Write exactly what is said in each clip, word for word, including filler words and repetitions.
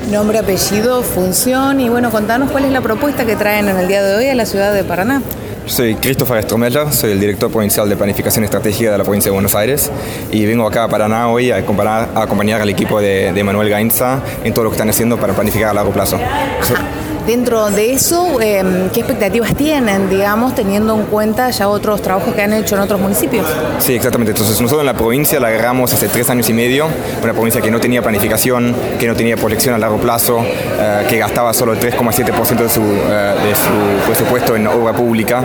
Nombre, apellido, función y bueno, contanos cuál es la propuesta que traen en el día de hoy a la ciudad de Paraná. Soy Christopher Stromeller, soy el director provincial de Planificación Estratégica de la provincia de Buenos Aires y vengo acá a Paraná hoy a acompañar, a acompañar al equipo de, de Manuel Gainza en todo lo que están haciendo para planificar a largo plazo. So, Dentro de eso, eh, ¿qué expectativas tienen, digamos, teniendo en cuenta ya otros trabajos que han hecho en otros municipios? Sí, exactamente. Entonces nosotros en la provincia la agarramos hace tres años y medio, una provincia que no tenía planificación, que no tenía proyección a largo plazo, eh, que gastaba solo el tres coma siete por ciento de su, eh, de su presupuesto en obra pública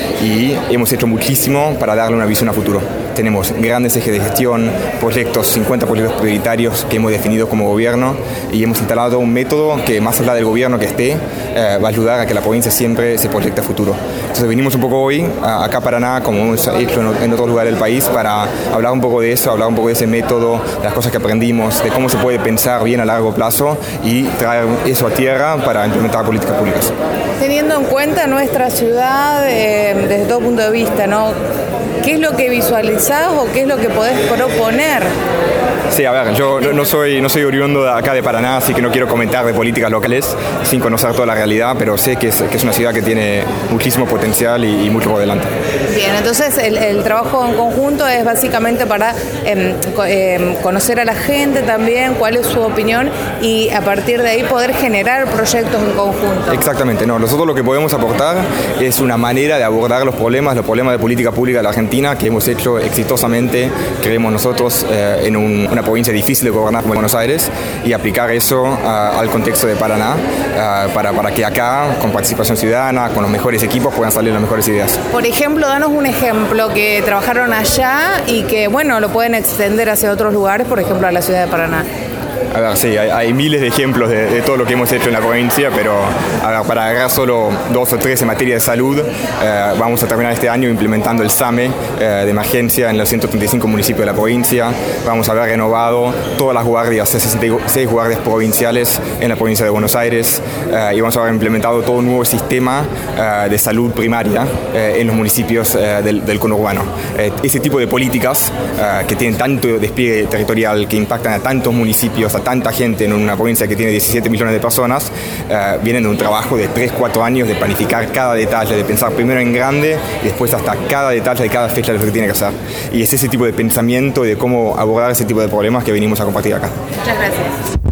y hemos hecho muchísimo para darle una visión a futuro. Tenemos grandes ejes de gestión, proyectos, cincuenta proyectos prioritarios que hemos definido como gobierno y hemos instalado un método que más allá del gobierno que esté, eh, va a ayudar a que la provincia siempre se proyecte a futuro. Entonces venimos un poco hoy a, acá a Paraná, como hemos hecho en, en otros lugares del país, para hablar un poco de eso, hablar un poco de ese método, de las cosas que aprendimos, de cómo se puede pensar bien a largo plazo y traer eso a tierra para implementar políticas públicas. Teniendo en cuenta nuestra ciudad eh, desde todo punto de vista, ¿no? ¿Qué es lo que visualizás o qué es lo que podés proponer? Sí, a ver, yo no, no, soy, no soy oriundo de acá de Paraná, así que no quiero comentar de políticas locales sin conocer toda la realidad, pero sé que es, que es una ciudad que tiene muchísimo potencial y, y mucho por delante. Bien, entonces el, el trabajo en conjunto es básicamente para eh, eh, conocer a la gente también, cuál es su opinión y a partir de ahí poder generar proyectos en conjunto. Exactamente, no, nosotros lo que podemos aportar es una manera de abordar los problemas, los problemas de política pública de la Argentina que hemos hecho exitosamente, creemos nosotros, eh, en un, una provincia difícil de gobernar como Buenos Aires y aplicar eso uh, al contexto de Paraná uh, para, para que acá, con participación ciudadana, con los mejores equipos, puedan salir las mejores ideas. Por ejemplo, danos un ejemplo que trabajaron allá y que, bueno, lo pueden extender hacia otros lugares, por ejemplo, a la ciudad de Paraná. A ver, sí, hay, hay miles de ejemplos de, de todo lo que hemos hecho en la provincia, pero a ver, para agarrar solo dos o tres en materia de salud, eh, vamos a terminar este año implementando el SAME eh, de emergencia en los ciento treinta y cinco municipios de la provincia. Vamos a haber renovado todas las guardias, sesenta y seis guardias provinciales en la provincia de Buenos Aires eh, y vamos a haber implementado todo un nuevo sistema eh, de salud primaria eh, en los municipios eh, del, del conurbano. Eh, ese tipo de políticas eh, que tienen tanto despliegue territorial, que impactan a tantos municipios, a tanta gente en una provincia que tiene diecisiete millones de personas, eh, vienen de un trabajo de tres, cuatro años de planificar cada detalle, de pensar primero en grande y después hasta cada detalle de cada fecha de lo que tiene que hacer. Y es ese tipo de pensamiento y de cómo abordar ese tipo de problemas que venimos a compartir acá. Muchas gracias.